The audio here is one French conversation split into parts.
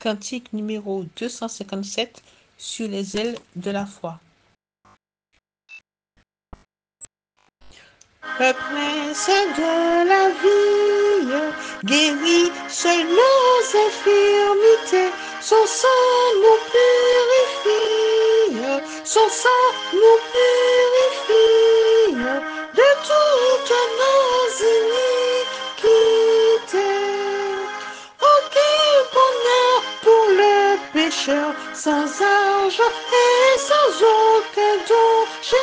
Cantique numéro 257 sur les ailes de la foi. Le prince de la vie guérit seul nos infirmités. Son sang nous purifie, son sang nous purifie de toutes nos iniquités. Oh, quel bonheur pour le pécheur, sans argent et sans aucun don.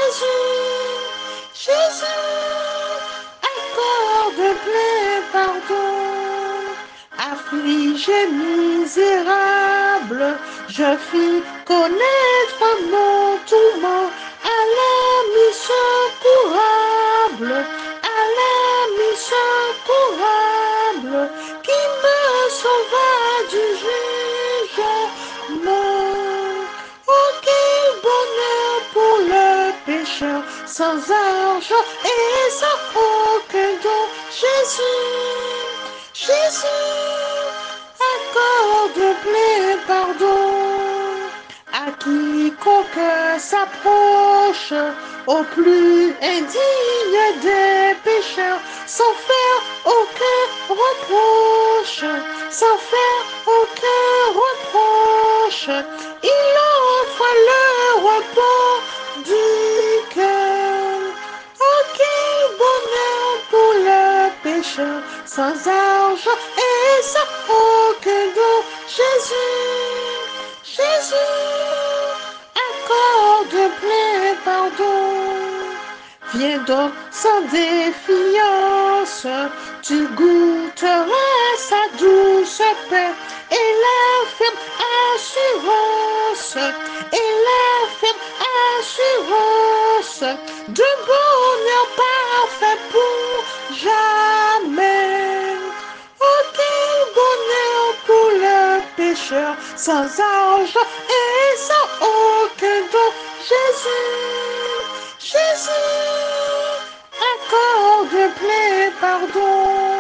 Jésus, accorde plein pardon. Affligé, misérable, je fis connaître mon tourment à l'ami secourable, à l'ami secourable, qui me sauva du jugement. Oh, quel bonheur pour le pécheur, sans argent et sans aucun don. Jésus, accorde plein pardon à quiconque s'approche, au plus indigne des pécheurs, sans faire aucun reproche, sans faire aucun reproche. Il offre le repos du cœur. Oh, quel bonheur pour le pécheur, sans argent et sans aucun don. Jésus, accorde plein pardon. Viens donc sans défiance, tu goûteras sa douce paix et la ferme assurance, de bonheur parfait pour jamais. Oh, quel bonheur pour le pécheur, sans argent et sans aucun don. Jésus, accorde plein pardon.